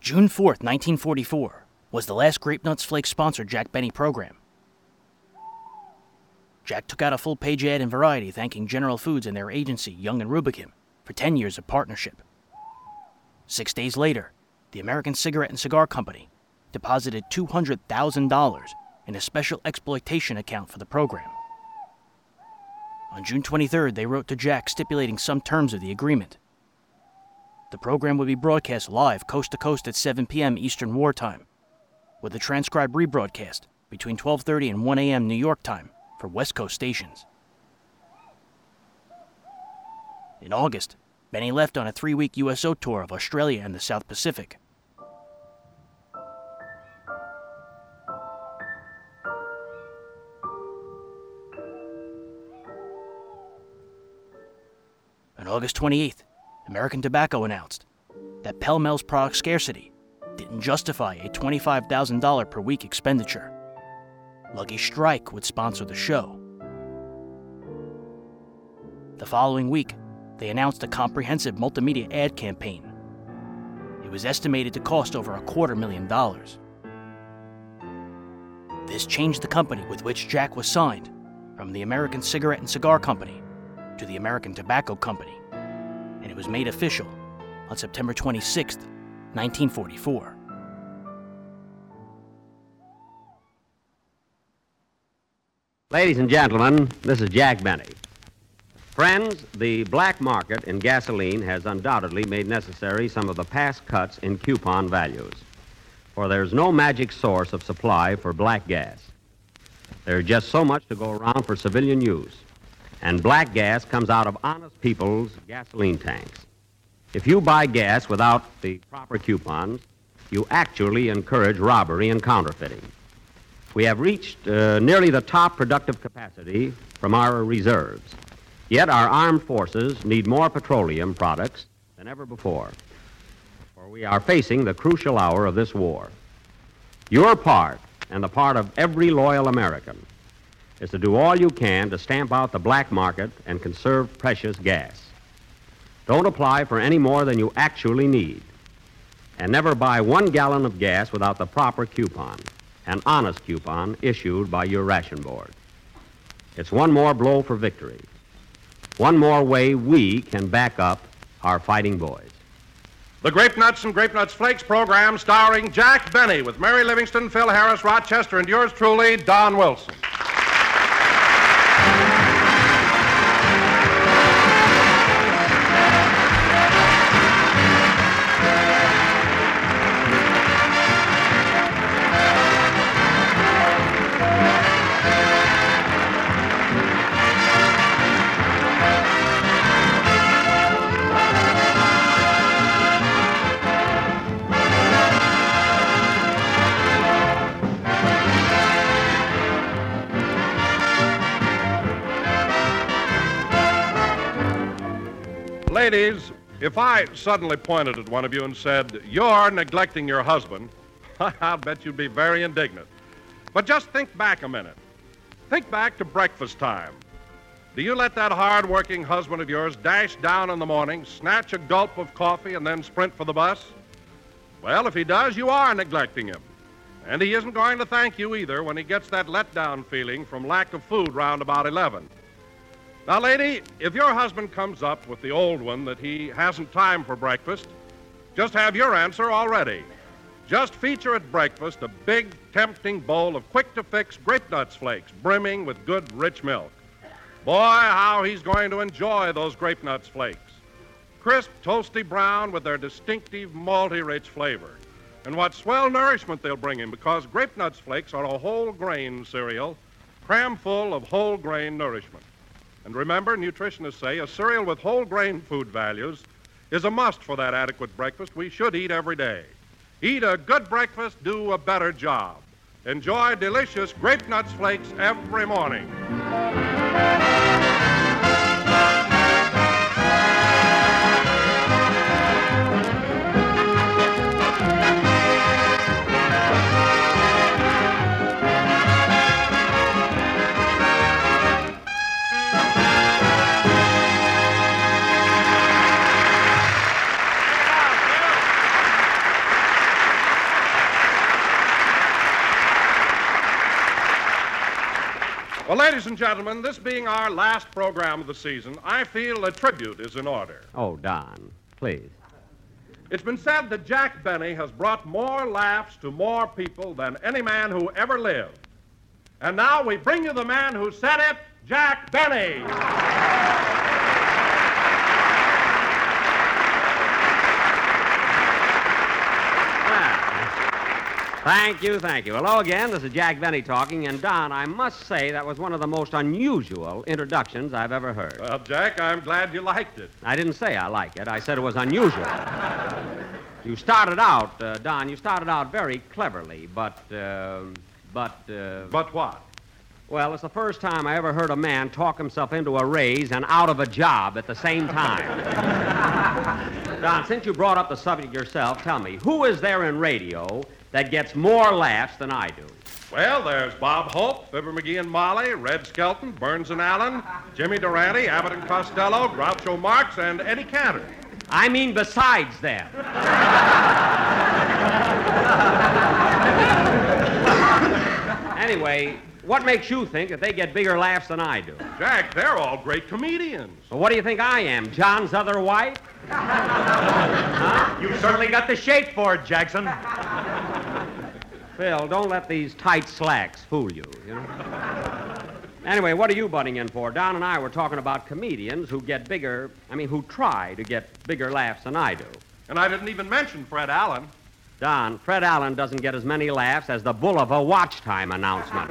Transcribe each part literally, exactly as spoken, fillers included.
June fourth, nineteen forty-four, was the last Grape Nuts Flakes sponsored Jack Benny program. Jack took out a full-page ad in Variety thanking General Foods and their agency, Young and Rubicam, for ten years of partnership. Six days later, the American Cigarette and Cigar Company deposited two hundred thousand dollars in a special exploitation account for the program. On June twenty-third, they wrote to Jack stipulating some terms of the agreement. The program would be broadcast live coast to coast at seven p.m. Eastern Wartime, with a transcribed rebroadcast between twelve thirty and one a.m. New York time for West Coast stations. In August, Benny left on a three-week U S O tour of Australia and the South Pacific. On August twenty-eighth, American Tobacco announced that Pell Mel's product scarcity didn't justify a twenty-five thousand dollars per week expenditure. Lucky Strike would sponsor the show. The following week, they announced a comprehensive multimedia ad campaign. It was estimated to cost over a quarter million dollars. This changed the company with which Jack was signed from the American Cigarette and Cigar Company to the American Tobacco Company, and it was made official on September twenty-sixth, nineteen forty-four. Ladies and gentlemen, this is Jack Benny. Friends, the black market in gasoline has undoubtedly made necessary some of the past cuts in coupon values, for there's no magic source of supply for black gas. There's just so much to go around for civilian use, and black gas comes out of honest people's gasoline tanks. If you buy gas without the proper coupons, you actually encourage robbery and counterfeiting. We have reached uh, nearly the top productive capacity from our reserves. Yet our armed forces need more petroleum products than ever before, for we are facing the crucial hour of this war. Your part, and the part of every loyal American, is to do all you can to stamp out the black market and conserve precious gas. Don't apply for any more than you actually need, and never buy one gallon of gas without the proper coupon, an honest coupon issued by your ration board. It's one more blow for victory. One more way we can back up our fighting boys. The Grape Nuts and Grape Nuts Flakes program starring Jack Benny with Mary Livingston, Phil Harris, Rochester, and yours truly, Don Wilson. Ladies, if I suddenly pointed at one of you and said, "You're neglecting your husband," I'll bet you'd be very indignant. But just think back a minute. Think back to breakfast time. Do you let that hard-working husband of yours dash down in the morning, snatch a gulp of coffee, and then sprint for the bus? Well, if he does, you are neglecting him. And he isn't going to thank you either when he gets that letdown feeling from lack of food round about eleven. Now, lady, if your husband comes up with the old one that he hasn't time for breakfast, just have your answer already. Just feature at breakfast a big, tempting bowl of quick-to-fix Grape Nuts Flakes, brimming with good, rich milk. Boy, how he's going to enjoy those Grape Nuts Flakes. Crisp, toasty brown with their distinctive, malty-rich flavor. And what swell nourishment they'll bring him, because Grape Nuts Flakes are a whole-grain cereal, cram full of whole-grain nourishment. And remember, nutritionists say a cereal with whole grain food values is a must for that adequate breakfast we should eat every day. Eat a good breakfast, do a better job. Enjoy delicious Grape Nuts Flakes every morning. Well, ladies and gentlemen, this being our last program of the season, I feel a tribute is in order. Oh, Don, please. It's been said that Jack Benny has brought more laughs to more people than any man who ever lived. And now we bring you the man who said it, Jack Benny. Thank you, thank you. Hello again. This is Jack Benny talking. And, Don, I must say that was one of the most unusual introductions I've ever heard. Well, Jack, I'm glad you liked it. I didn't say I like it. I said it was unusual. You started out, uh, Don, you started out very cleverly, but, uh, but... Uh, But what? Well, it's the first time I ever heard a man talk himself into a raise and out of a job at the same time. Don, since you brought up the subject yourself, tell me, who is there in radio that gets more laughs than I do? Well, there's Bob Hope, Fibber McGee and Molly, Red Skelton, Burns and Allen, Jimmy Durante, Abbott and Costello, Groucho Marx, and Eddie Cantor. I mean besides them. Anyway, what makes you think that they get bigger laughs than I do? Jack, they're all great comedians. Well, what do you think I am, John's other wife? Huh? You've certainly got the shape for it, Jackson. Phil, don't let these tight slacks fool you, you know? Anyway, what are you butting in for? Don and I were talking about comedians who get bigger, I mean, who try to get bigger laughs than I do. And I didn't even mention Fred Allen. Don, Fred Allen doesn't get as many laughs as the bull of a watch time announcement.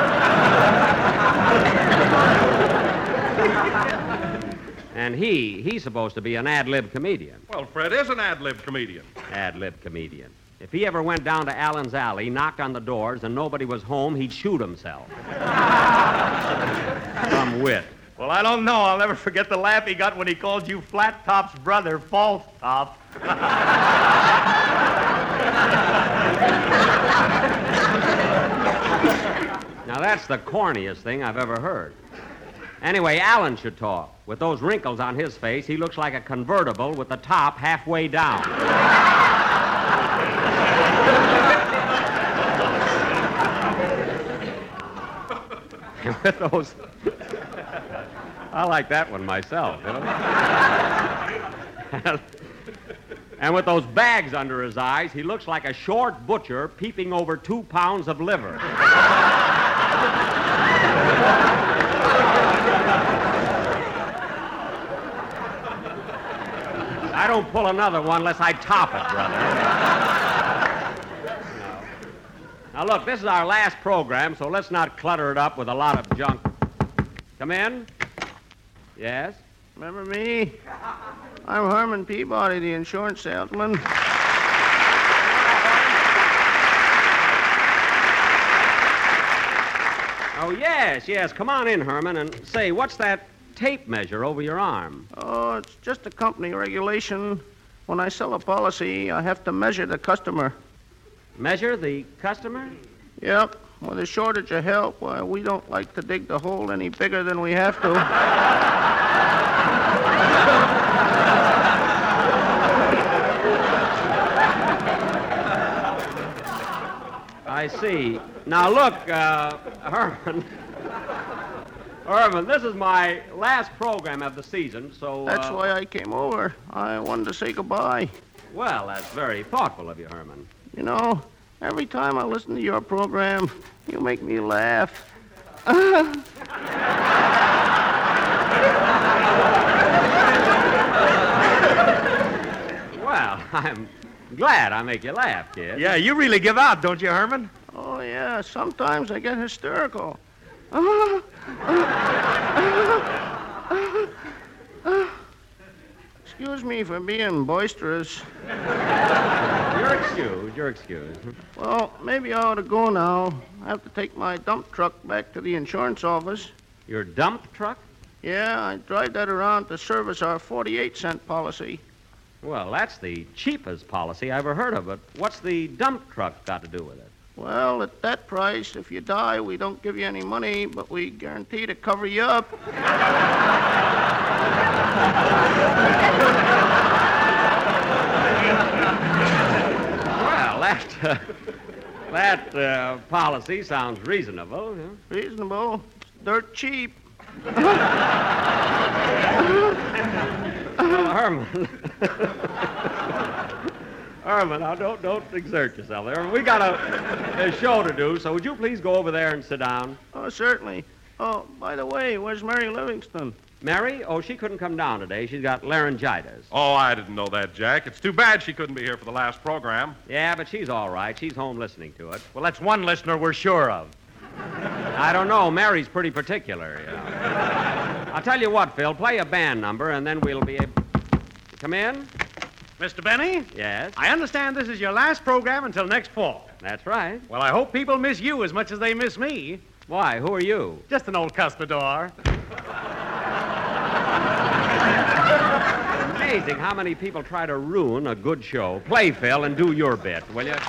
And he, he's supposed to be an ad-lib comedian. Well, Fred is an ad-lib comedian. Ad-lib comedian. If he ever went down to Allen's Alley, knocked on the doors, and nobody was home, he'd shoot himself. Some wit. Well, I don't know. I'll never forget the laugh he got when he called you Flat Top's brother, False Top. Now, that's the corniest thing I've ever heard. Anyway, Allen should talk. With those wrinkles on his face, he looks like a convertible with the top halfway down. And with those... I like that one myself, you know? And with those bags under his eyes, he looks like a short butcher peeping over two pounds of liver. I don't pull another one unless I top it, brother. No. Now, look, this is our last program, so let's not clutter it up with a lot of junk. Come in. Yes? Remember me? I'm Herman Peabody, the insurance salesman. Oh, yes, yes. Come on in, Herman, and say, what's that tape measure over your arm? Oh, it's just a company regulation. When I sell a policy, I have to measure the customer. Measure the customer? Yep. With a shortage of help, why, we don't like to dig the hole any bigger than we have to. I see. Now, look, uh, Herman. Herman, this is my last program of the season, so... That's uh, why I came over. I wanted to say goodbye. Well, that's very thoughtful of you, Herman. You know, every time I listen to your program, you make me laugh. Well, I'm glad I make you laugh, kid. Yeah, you really give out, don't you, Herman? Oh, yeah, sometimes I get hysterical. Excuse me for being boisterous. You're excused, you're excused. Well, maybe I ought to go now. I have to take my dump truck back to the insurance office. Your dump truck? Yeah, I drive that around to service our forty-eight cent policy. Well, that's the cheapest policy I ever heard of, but what's the dump truck got to do with it? Well, at that price, if you die, we don't give you any money, but we guarantee to cover you up. Well, that, uh, that uh, policy sounds reasonable. Yeah? Reasonable. It's dirt cheap. Oh, Herman. Herman, now don't don't exert yourself there. We got a, a show to do, so would you please go over there and sit down? Oh, certainly. Oh, by the way, where's Mary Livingston? Mary? Oh, she couldn't come down today. She's got laryngitis. Oh, I didn't know that, Jack. It's too bad she couldn't be here for the last program. Yeah, but she's all right. She's home listening to it. Well, that's one listener we're sure of. I don't know. Mary's pretty particular, you know. I'll tell you what, Phil. Play a band number, and then we'll be able... Come in? Mister Benny? Yes? I understand this is your last program until next fall. That's right. Well, I hope people miss you as much as they miss me. Why? Who are you? Just an old cuspidor. Amazing how many people try to ruin a good show. Play, Phil, and do your bit, will you?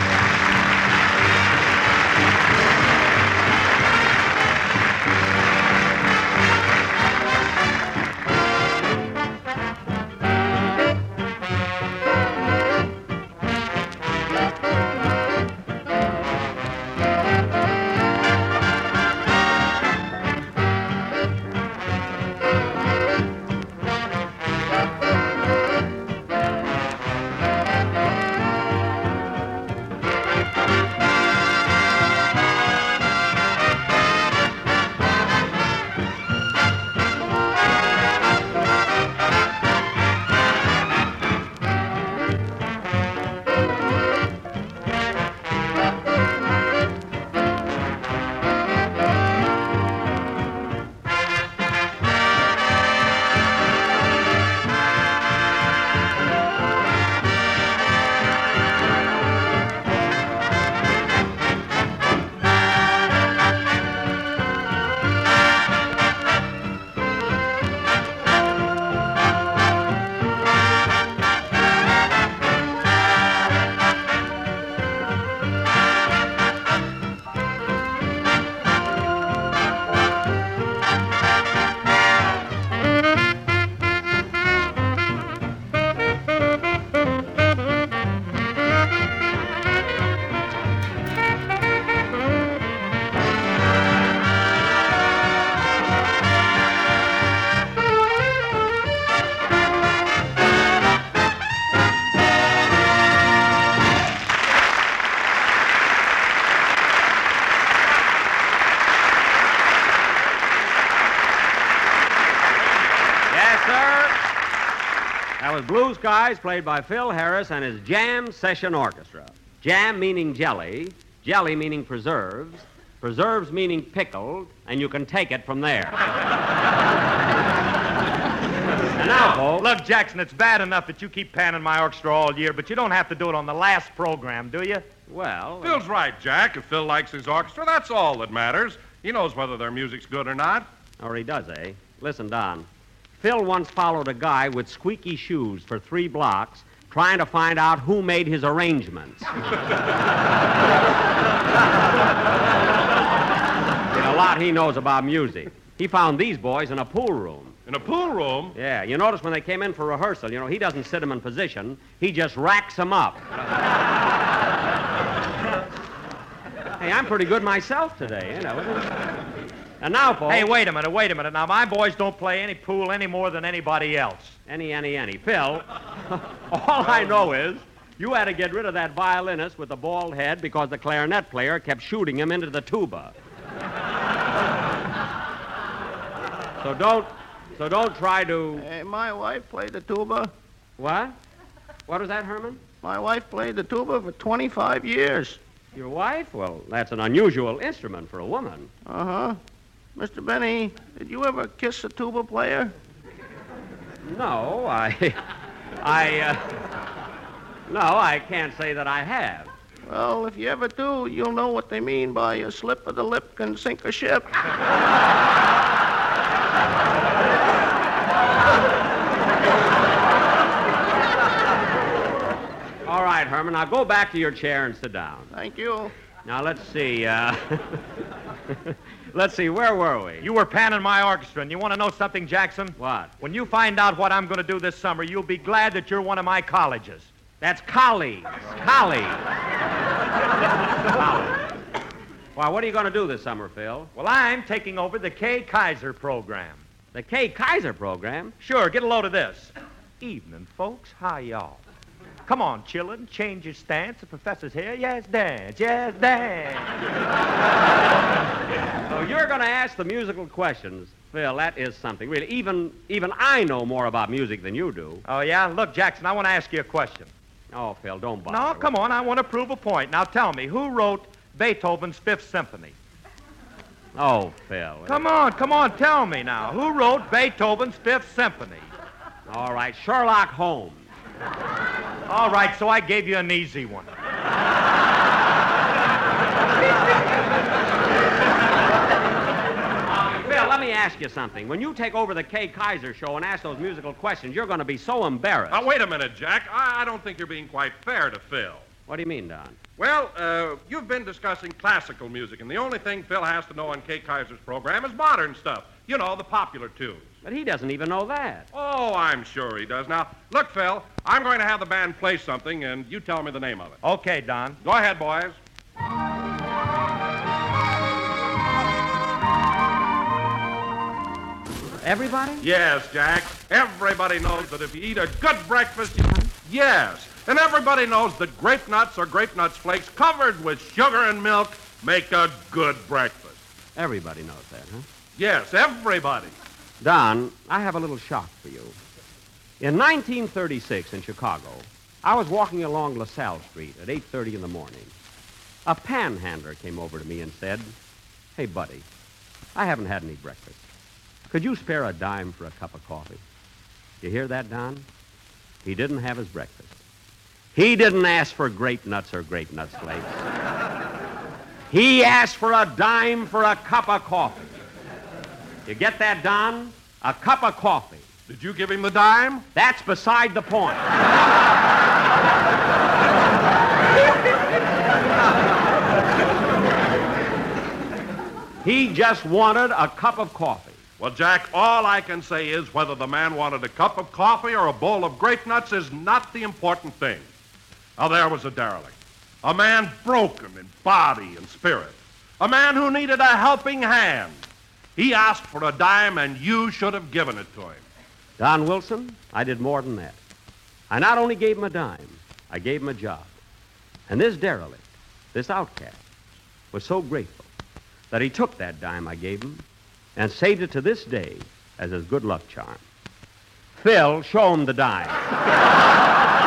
That was Blue Skies, played by Phil Harris and his Jam Session Orchestra. Jam meaning jelly, jelly meaning preserves, preserves meaning pickled, and you can take it from there. And now, folks... Look, Jackson, it's bad enough that you keep panning my orchestra all year, but you don't have to do it on the last program, do you? Well... Phil's right, Jack. If Phil likes his orchestra, that's all that matters. He knows whether their music's good or not. Or he does, eh? Listen, Don. Phil once followed a guy with squeaky shoes for three blocks trying to find out who made his arrangements. Did a lot he knows about music. He found these boys in a pool room. In a pool room? Yeah, you notice when they came in for rehearsal, you know, he doesn't sit them in position. He just racks them up. Hey, I'm pretty good myself today, you know. And now, folks... Hey, wait a minute, wait a minute. Now, my boys don't play any pool any more than anybody else. Any, any, any. Phil, all I know is you had to get rid of that violinist with the bald head because the clarinet player kept shooting him into the tuba. So don't, so don't try to... Hey, my wife played the tuba. What? What was that, Herman? My wife played the tuba for twenty-five years. Your wife? Well, that's an unusual instrument for a woman. Uh-huh. Mister Benny, did you ever kiss a tuba player? No, I... I, uh... No, I can't say that I have. Well, if you ever do, you'll know what they mean by a slip of the lip can sink a ship. All right, Herman, now go back to your chair and sit down. Thank you. Now, let's see, uh... let's see, where were we? You were panning my orchestra, and you want to know something, Jackson? What? When you find out what I'm going to do this summer, you'll be glad that you're one of my colleges. That's colleagues. Colleagues. Colleagues. Why, what are you going to do this summer, Phil? Well, I'm taking over the Kay Kaiser program. The Kay Kaiser program? Sure, get a load of this. Evening, folks. Hi, y'all. Come on, chillin', change your stance. The professor's here. Yes, dance. Yes, dance. So you're going to ask the musical questions. Phil, that is something. Really, even, even I know more about music than you do. Oh, yeah? Look, Jackson, I want to ask you a question. Oh, Phil, don't bother. No, come on. I want to prove a point. Now, tell me, who wrote Beethoven's Fifth Symphony? Oh, Phil. Come on, come on, tell me now. Who wrote Beethoven's Fifth Symphony? All right, Sherlock Holmes. All right, so I gave you an easy one. Uh, Phil, let me ask you something. When you take over the Kay Kaiser show and ask those musical questions, you're going to be so embarrassed. Now, wait a minute, Jack. I, I don't think you're being quite fair to Phil. What do you mean, Don? Well, uh, you've been discussing classical music, and the only thing Phil has to know on Kay Kaiser's program is modern stuff. You know, the popular tunes. But he doesn't even know that. Oh, I'm sure he does. Now, look, Phil, I'm going to have the band play something, and you tell me the name of it. Okay, Don. Go ahead, boys. Everybody? Yes, Jack. Everybody knows that if you eat a good breakfast, you... Yes. And everybody knows that grape nuts or grape nuts flakes covered with sugar and milk make a good breakfast. Everybody knows that, huh? Yes, everybody. Don, I have a little shock for you. In nineteen thirty-six in Chicago, I was walking along LaSalle Street at eight thirty in the morning. A panhandler came over to me and said, "Hey, buddy, I haven't had any breakfast. Could you spare a dime for a cup of coffee?" You hear that, Don? He didn't have his breakfast. He didn't ask for grape nuts or grape nuts flakes. He asked for a dime for a cup of coffee. You get that, Don? A cup of coffee. Did you give him the dime? That's beside the point. He just wanted a cup of coffee. Well, Jack, all I can say is whether the man wanted a cup of coffee or a bowl of grape nuts is not the important thing. Now, there was a derelict. A man broken in body and spirit. A man who needed a helping hand. He asked for a dime, and you should have given it to him. Don Wilson, I did more than that. I not only gave him a dime, I gave him a job. And this derelict, this outcast, was so grateful that he took that dime I gave him and saved it to this day as his good luck charm. Phil, show him the dime.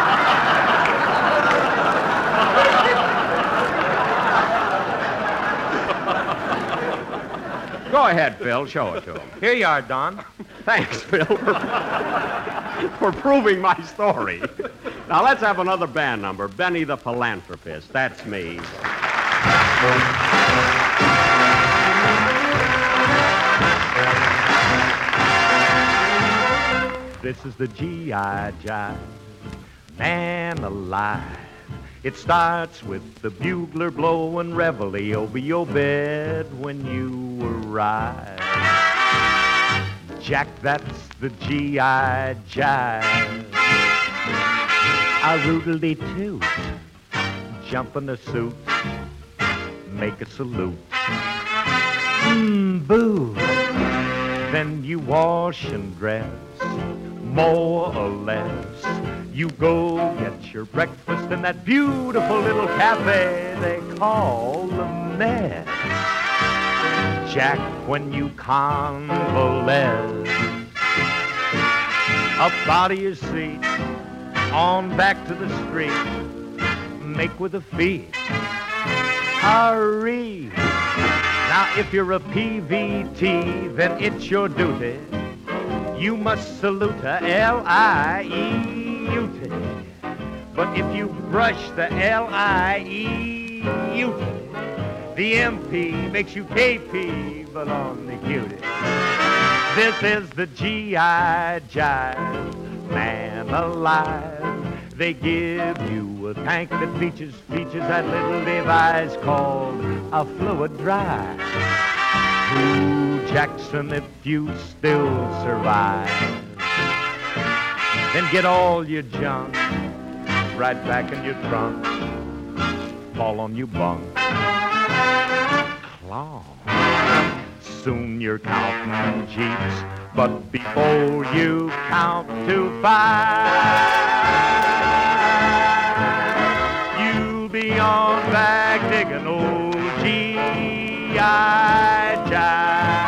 Go ahead, Phil. Show it to him. Here you are, Don. Thanks, Phil, for, for proving my story. Now, let's have another band number, Benny the Philanthropist. That's me. This is the G I Jive, man alive. It starts with the bugler blowing reveille over your bed when you arrive. Jack, that's the G I Jive. I roodly toot, jump in the suit, make a salute. Mmm, boo. Then you wash and dress, more or less. You go get your breakfast in that beautiful little cafe they call the Mess. Jack, when you convalesce, up out of your seat, on back to the street, make with the feet. Hurry. Now, if you're a P V T, then it's your duty. You must salute a L I E U T. But if you brush the L I E U T, the M P makes you K P, but on the cutie. This is the G I Jive, man alive. They give you a tank that features, features that little device called a fluid drive. Ooh, Jackson, if you still survive, then get all your junk right back in your trunk, fall on your bunk. along. Soon you're counting Jeeps, but before you count to five, you'll be on back digging old G I Jive.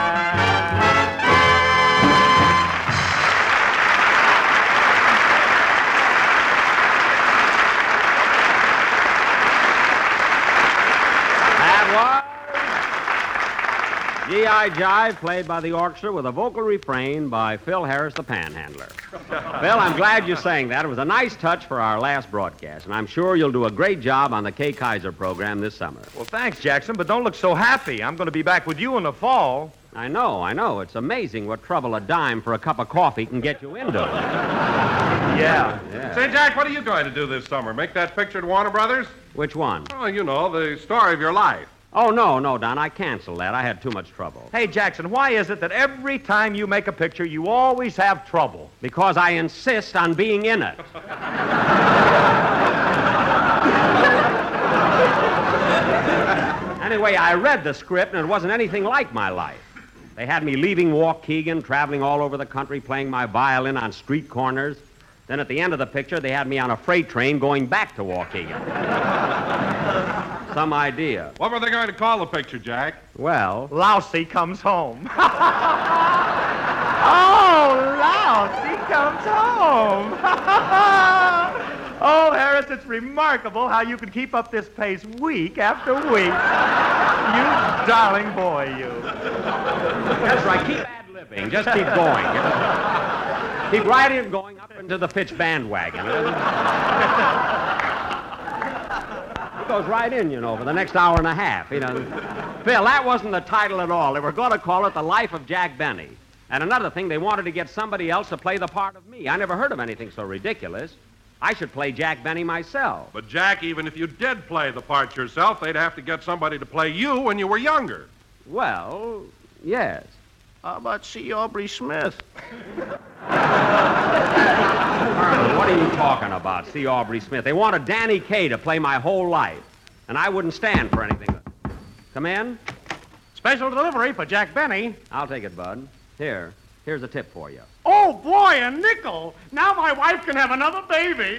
G I Jive, played by the orchestra with a vocal refrain by Phil Harris, the panhandler. Phil, I'm glad you sang that. It was a nice touch for our last broadcast, and I'm sure you'll do a great job on the Kay Kaiser program this summer. Well, thanks, Jackson, but don't look so happy. I'm going to be back with you in the fall. I know, I know. It's amazing what trouble a dime for a cup of coffee can get you into. Yeah. yeah. Say, Jack, what are you going to do this summer? Make that picture at Warner Brothers? Which one? Oh, you know, the story of your life. Oh, no, no, Don. I canceled that. I had too much trouble. Hey, Jackson, why is it that every time you make a picture, you always have trouble? Because I insist on being in it. Anyway, I read the script, and it wasn't anything like my life. They had me leaving Waukegan, traveling all over the country, playing my violin on street corners. Then at the end of the picture, they had me on a freight train going back to Waukegan. Some idea. What were they going to call the picture, Jack? Well... Lousy Comes Home. Oh, Lousy Comes Home. Oh, Harris, it's remarkable how you can keep up this pace week after week. You darling boy, you. That's right. Keep ad-libbing. Just keep going. Keep riding and going up into the Fitch bandwagon. It goes right in, you know, for the next hour and a half. You know, Phil, that wasn't the title at all. They were going to call it The Life of Jack Benny. And another thing, they wanted to get somebody else to play the part of me. I never heard of anything so ridiculous. I should play Jack Benny myself. But, Jack, even if you did play the part yourself, they'd have to get somebody to play you when you were younger. Well, yes. How about C. Aubrey Smith? Colonel, what are you talking about, C. Aubrey Smith? They wanted Danny Kaye to play my whole life, and I wouldn't stand for anything. Come in? Special delivery for Jack Benny. I'll take it, Bud. Here. Here's a tip for you. Oh, boy, a nickel. Now my wife can have another baby.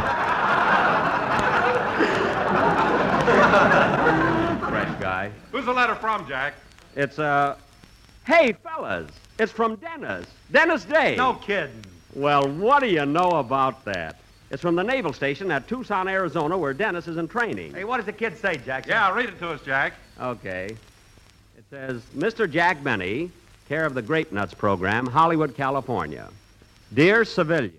Fresh guy. Who's the letter from, Jack? It's, uh... Hey, fellas, it's from Dennis. Dennis Day. No kidding. Well, what do you know about that? It's from the naval station at Tucson, Arizona, where Dennis is in training. Hey, what does the kid say, Jackson? Yeah, read it to us, Jack. Okay. It says, Mister Jack Benny, care of the Grape Nuts program, Hollywood, California. Dear civilian.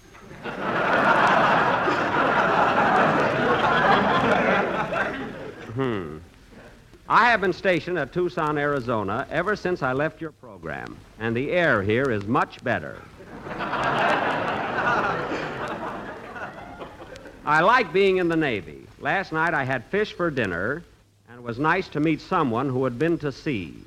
hmm. I have been stationed at Tucson, Arizona ever since I left your program, and the air here is much better. I like being in the Navy. Last night I had fish for dinner, and it was nice to meet someone who had been to sea.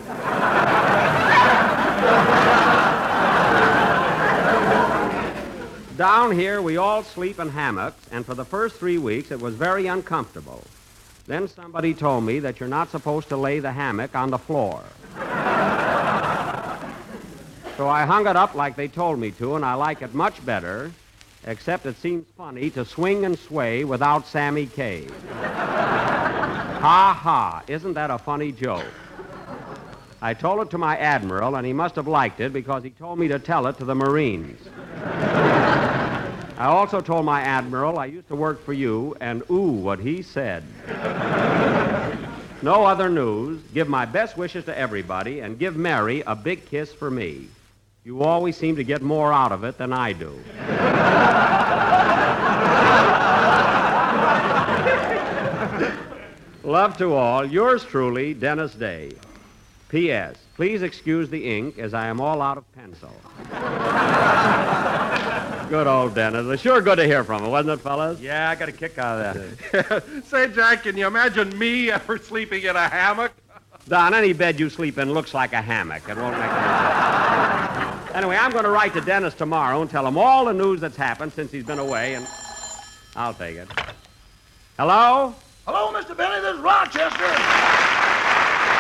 Down here, we all sleep in hammocks, and for the first three weeks, it was very uncomfortable. Then somebody told me that you're not supposed to lay the hammock on the floor. So I hung it up like they told me to, and I like it much better, except it seems funny to swing and sway without Sammy Kaye. Ha ha, isn't that a funny joke? I told it to my admiral, and he must have liked it because he told me to tell it to the Marines. I also told my admiral I used to work for you, and ooh, what he said. No other news. Give my best wishes to everybody, and give Mary a big kiss for me. You always seem to get more out of it than I do. Love to all. Yours truly, Dennis Day. P S. Please excuse the ink, as I am all out of pencil. Good old Dennis. It was sure good to hear from him, wasn't it, fellas? Yeah, I got a kick out of that. Say, Jack, can you imagine me ever sleeping in a hammock? Don, any bed you sleep in looks like a hammock. It won't make any sense. Anyway, I'm going to write to Dennis tomorrow and tell him all the news that's happened since he's been away, and I'll take it. Hello? Hello, Mister Benny. This is Rochester.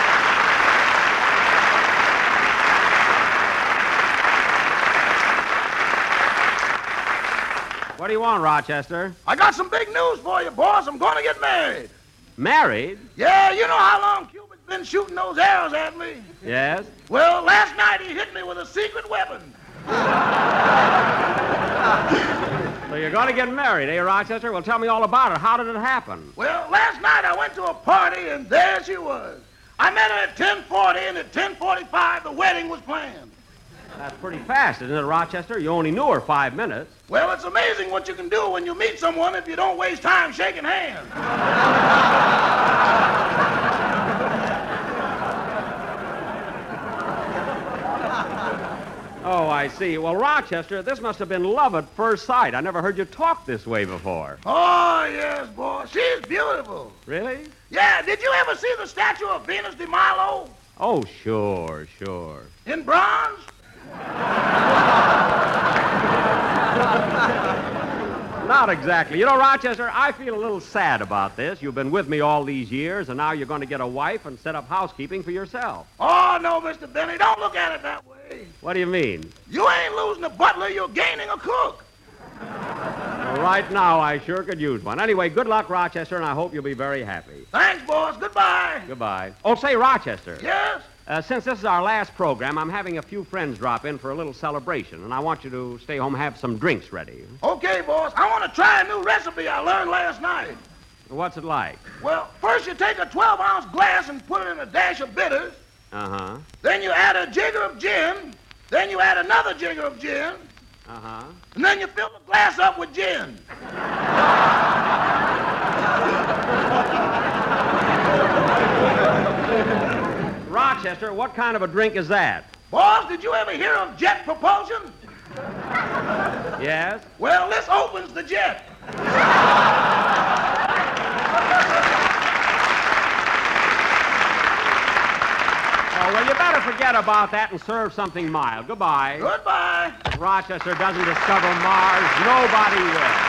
do you want, Rochester? I got some big news for you, boss. I'm going to get married. Married? Yeah, you know how long Cupid's been shooting those arrows at me? Yes. Well, last night he hit me with a secret weapon. So you're going to get married, eh, Rochester? Well, tell me all about it. How did it happen? Well, last night I went to a party, and there she was. I met her at ten forty, and at ten forty-five the wedding was planned. That's pretty fast, isn't it, Rochester? You only knew her five minutes. Well, it's amazing what you can do when you meet someone if you don't waste time shaking hands. Oh, I see. Well, Rochester, this must have been love at first sight. I never heard you talk this way before. Oh, yes, boy. She's beautiful. Really? Yeah, did you ever see the statue of Venus de Milo? Oh, sure, sure. In bronze? Not exactly. You know, Rochester, I feel a little sad about this. You've been with me all these years, and now you're going to get a wife and set up housekeeping for yourself. Oh, no, Mister Benny, don't look at it that way. What do you mean? You ain't losing a butler, you're gaining a cook. Well, right now, I sure could use one. Anyway, good luck, Rochester, and I hope you'll be very happy. Thanks, boss. Goodbye. Goodbye. Oh, say, Rochester. Yes? Uh, since this is our last program, I'm having a few friends drop in for a little celebration, and I want you to stay home and have some drinks ready. Okay, boss. I want to try a new recipe I learned last night. What's it like? Well, first you take a twelve-ounce glass and put it in a dash of bitters. Uh-huh. Then you add a jigger of gin. Then you add another jigger of gin. Uh-huh. And then you fill the glass up with gin. Rochester, what kind of a drink is that? Boss, did you ever hear of jet propulsion? Yes? Well, this opens the jet. Oh, well, you better forget about that and serve something mild. Goodbye. Goodbye. If Rochester doesn't discover Mars, nobody will.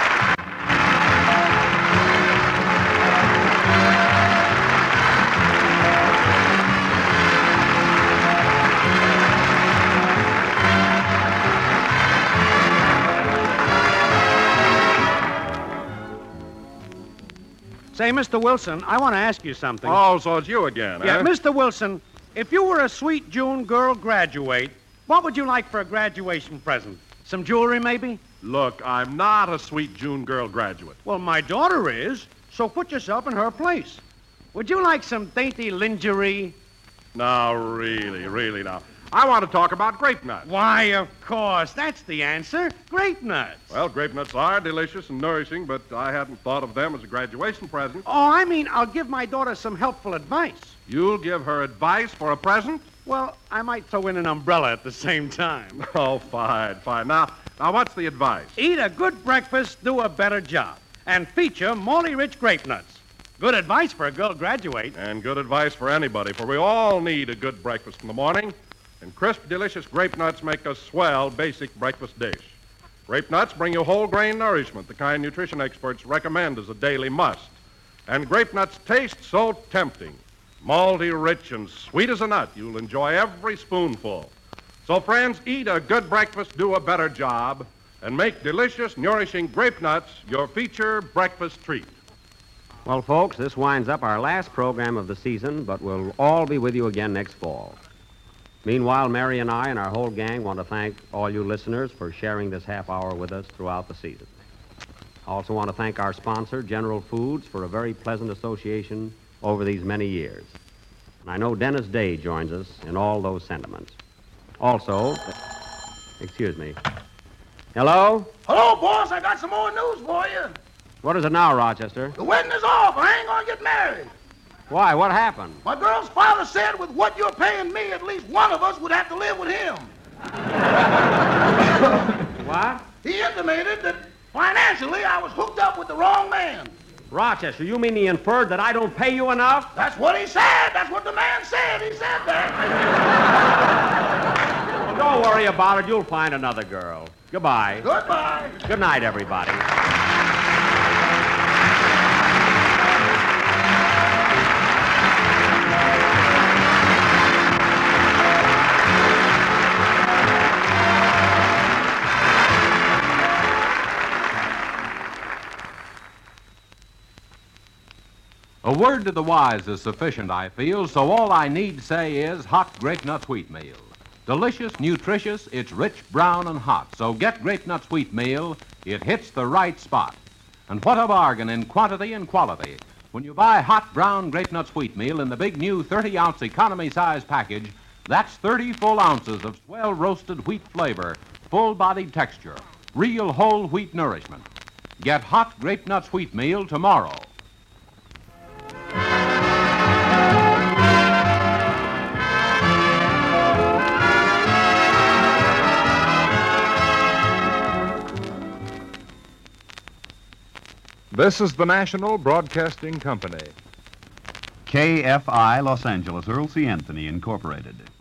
Say, Mister Wilson, I want to ask you something. Oh, so it's you again, Yeah, eh? Mister Wilson, if you were a sweet June girl graduate, what would you like for a graduation present? Some jewelry, maybe? Look, I'm not a sweet June girl graduate. Well, my daughter is, so put yourself in her place. Would you like some dainty lingerie? No, really, really now. I want to talk about grape nuts. Why, of course. That's the answer. Grape nuts. Well, grape nuts are delicious and nourishing, but I hadn't thought of them as a graduation present. Oh, I mean, I'll give my daughter some helpful advice. You'll give her advice for a present? Well, I might throw in an umbrella at the same time. Oh, fine, fine. Now, now, what's the advice? Eat a good breakfast, do a better job, and feature Molly-Rich grape nuts. Good advice for a girl graduate. And good advice for anybody, for we all need a good breakfast in the morning. And crisp, delicious grape nuts make a swell basic breakfast dish. Grape nuts bring you whole grain nourishment, the kind nutrition experts recommend as a daily must. And grape nuts taste so tempting. Malty, rich, and sweet as a nut. You'll enjoy every spoonful. So, friends, eat a good breakfast, do a better job, and make delicious, nourishing grape nuts your feature breakfast treat. Well, folks, this winds up our last program of the season, but we'll all be with you again next fall. Meanwhile, Mary and I and our whole gang want to thank all you listeners for sharing this half hour with us throughout the season. I also want to thank our sponsor, General Foods, for a very pleasant association over these many years. And I know Dennis Day joins us in all those sentiments. Also, excuse me. Hello? Hello, boss. I got some more news for you. What is it now, Rochester? The wedding is off. I ain't going to get married. Why? What happened? My girl's father said with what you're paying me, at least one of us would have to live with him. What? He intimated that financially I was hooked up with the wrong man. Rochester, you mean he inferred that I don't pay you enough? That's what he said. That's what the man said. He said that. Well, don't worry about it. You'll find another girl. Goodbye. Goodbye. Good night, everybody. A word to the wise is sufficient, I feel, so all I need say is hot Grape Nuts Wheatmeal. Delicious, nutritious, it's rich, brown, and hot. So get Grape Nuts Wheatmeal. It hits the right spot. And what a bargain in quantity and quality. When you buy hot brown Grape Nuts Wheatmeal in the big new thirty-ounce economy-size package, that's thirty full ounces of swell roasted wheat flavor, full-bodied texture, real whole wheat nourishment. Get hot Grape Nuts Wheatmeal tomorrow. This is the National Broadcasting Company. K F I, Los Angeles, Earl C. Anthony, Incorporated.